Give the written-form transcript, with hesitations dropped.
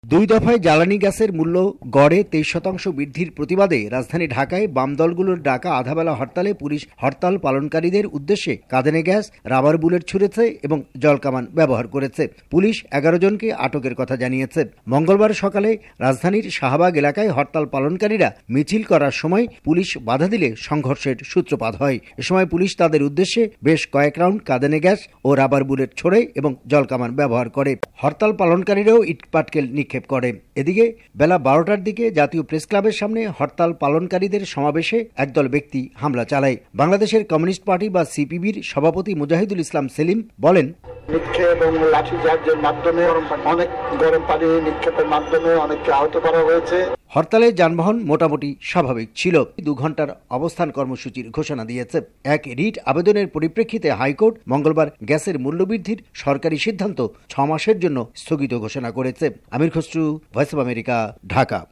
দুই দফায় জ্বালানি গ্যাসের মূল্য গড়ে 23% বৃদ্ধির প্রতিবাদে রাজধানী ঢাকায় বাম দলগুলোর ডাকা আধাবেলা হরতালে পুলিশ হরতাল পালনকারীদের উদ্দেশ্যে কাঁদানে গ্যাস, রাবার বুলেট ছুড়েছে এবং জলকামান ব্যবহার করেছে। পুলিশ 11 জনকে আটকের কথা জানিয়েছে। মঙ্গলবার সকালে রাজধানীর শাহবাগ এলাকায় হরতাল পালনকারীরা মিছিল করার সময় পুলিশ বাধা দিলে সংঘর্ষের সূত্রপাত হয়। এ সময় পুলিশ তাদের উদ্দেশ্যে বেশ কয়েক রাউন্ড কাঁদানে গ্যাস ও রাবার বুলেট ছোড়ে এবং জলকামান ব্যবহার করে। হরতাল পালনকারীরাও ইটপাটকেল নিক্ষেপ করে। এদিকে বেলা 12টার দিকে জাতীয় প্রেস ক্লাবের সামনে হরতাল পালনকারীদের সমাবেশে একদল ব্যক্তি হামলা চালায়। বাংলাদেশের কমিউনিস্ট পার্টি বা সিপিবির সভাপতি মুজাহিদুল ইসলাম সেলিম বলেন, নিক্ষেপ এবং লাঠিচার্জের মাধ্যমে অনেক গরম পানি নিক্ষেপের মাধ্যমে অনেককে আহত করা হয়েছে। হরতালে যানবাহন মোটামুটি স্বাভাবিক ছিল। 2 ঘন্টার অবস্থান কর্মসূচির ঘোষণা দিয়েছে। এক রিট আবেদনের পরিপ্রেক্ষিতে হাইকোর্ট মঙ্গলবার গ্যাসের মূল্যবৃদ্ধির সরকারি সিদ্ধান্ত 6 মাসের জন্য স্থগিত ঘোষণা করেছে। Amir Khasru, voice of America, Dhaka.